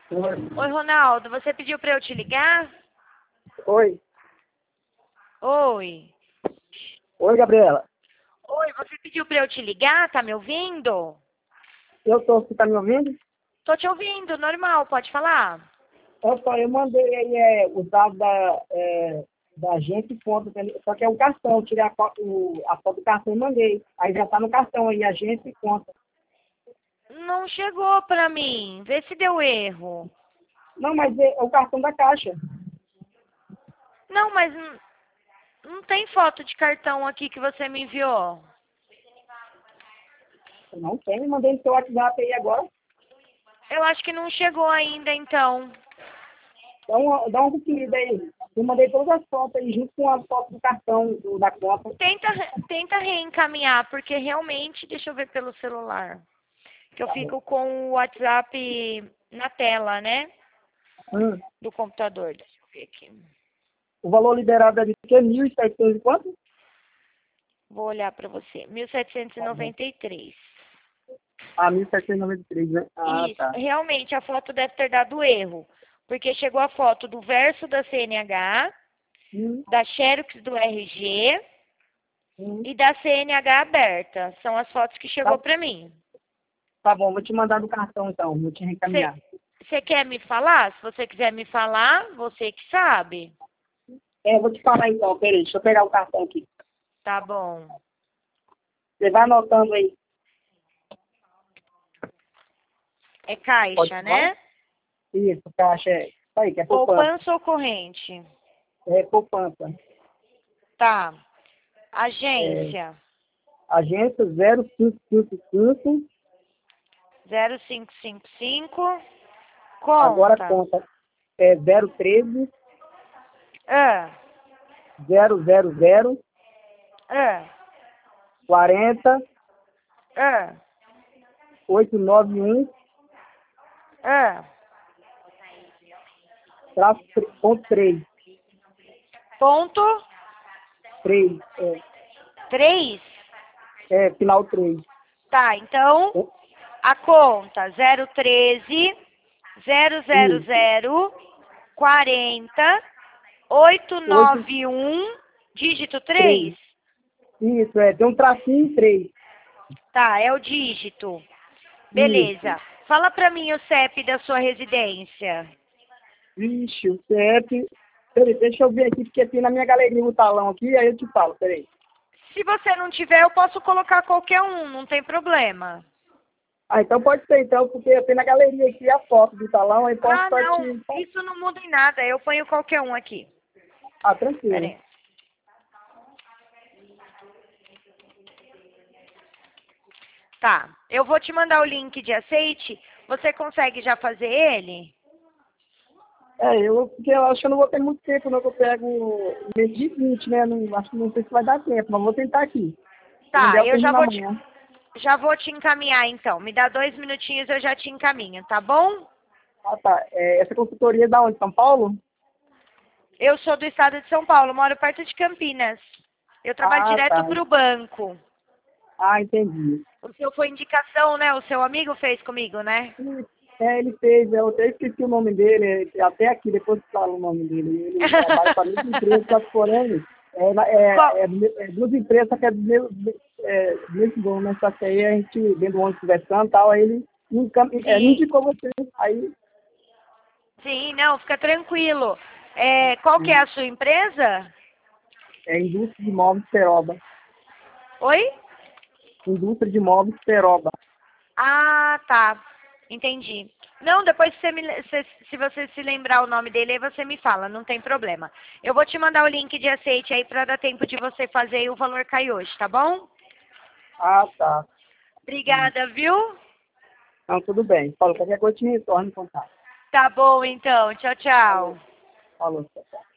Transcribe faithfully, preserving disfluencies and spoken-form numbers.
Oi. Oi, Ronaldo, você pediu para eu te ligar? Oi. Oi. Oi, Gabriela. Oi, você pediu para eu te ligar? Tá me ouvindo? Eu tô, você tá me ouvindo? Tô te ouvindo, normal, pode falar? Opa, eu mandei aí é, os dados da, é, da agência e conta, entendeu? Só que é o cartão, eu tirei a foto, o- a foto do cartão e mandei. Aí já tá no cartão aí, agência e conta. Não chegou pra mim. Vê se deu erro. Não, mas é, é o cartão da Caixa. Não, mas n- não tem foto de cartão aqui que você me enviou. Eu não tem, mandei no seu WhatsApp aí agora. Eu acho que não chegou ainda, então. Dá uma, dá uma conferida aí. Eu mandei todas as fotos aí, junto com a foto do cartão do, da conta. Tenta, re- tenta reencaminhar, porque realmente, deixa eu ver pelo celular. Que eu Tá bom. fico com o WhatsApp na tela, né? Hum. Do computador. Deixa eu ver aqui. O valor liberado é de que? mil e setecentos e quanto? Vou olhar pra você. mil setecentos e Tá bom. noventa e três. Ah, mil setecentos e noventa e três, né? Ah, Isso. tá. Realmente, a foto deve ter dado erro. Porque chegou a foto do verso da C N H, Hum, da Xerox do R G hum. e da C N H aberta. São as fotos que chegou Tá, pra mim. tá bom, vou te mandar no cartão então, vou te reencaminhar. Você quer me falar? Se você quiser me falar, você que sabe. É, vou te falar então, peraí, deixa eu pegar o cartão aqui. Tá bom. Você vai anotando aí. É Pode caixa, falar? né? Isso, caixa é. Isso aí, que é poupança. Poupança ou corrente? É poupança. Tá. É, Agência. agência zero cinco cinco cinco, zero cinco cinco cinco. agora Conta. conta. É zero um três, Ah, zero zero zero, ah, quarenta, ah, oitocentos e noventa e um, ah. traço tre- ponto três. Ponto três, é, três. é, final três. Tá, então a conta zero treze zero zero Isso. zero quarenta oito oito, nove um dígito três. três. Isso, é, tem um tracinho em três. Tá, é o dígito. Isso. Beleza. Fala pra mim o C E P da sua residência. Vixe, o C E P. Peraí, deixa eu ver aqui, porque tem na minha galeria um talão aqui, aí eu te falo, peraí. Se você não tiver, eu posso colocar qualquer um, não tem problema. Ah, então pode ser então, porque tem na galeria aqui a foto do talão, aí posso Ah, só não, te. isso não muda em nada, eu ponho qualquer um aqui. Ah, Pera tranquilo. aí. Tá, eu vou te mandar o link de aceite, você consegue já fazer ele? É, eu, porque eu acho que eu não vou ter muito tempo, não, que eu pego mês de vinte, né? Não, acho que não sei se vai dar tempo, mas vou tentar aqui. Se não der, Tá, eu eu já termino vou te, amanhã. já vou te encaminhar então. Me dá dois minutinhos, eu já te encaminho, tá bom? Ah, tá. É, essa consultoria é da onde? São Paulo? Eu sou do estado de São Paulo, moro perto de Campinas. Eu trabalho Ah, direto tá. pro banco. Ah, entendi. O seu foi indicação, né? O seu amigo fez comigo, né? É, ele fez, eu até esqueci o nome dele, é, até aqui, depois fala o nome dele. Ele trabalha para a mesma empresa, só que porém, é, na- Qual? é, é, do me- é duas empresas, só que é do mesmo, é, do mesmo dono, né? Só que aí a gente, dentro do ônibus conversando e tal, aí ele me, encam- é, me Sim, indicou você. Aí, sim, não, fica tranquilo. É, qual que é hum, a sua empresa? é Indústria de Móveis Peroba. Oi? Indústria de Móveis Peroba. Ah, tá. Entendi. Não, depois você me, se, se você se lembrar o nome dele, aí você me fala, não tem problema. Eu vou te mandar o link de aceite aí para dar tempo de você fazer e o valor cair hoje, tá bom? Ah, tá. Hum. Obrigada, viu? Então, tudo bem. Falou, qualquer coisa te retorno em contato. Tá bom, então. Tchau, Falou. tchau. Falou, tchau, tchau.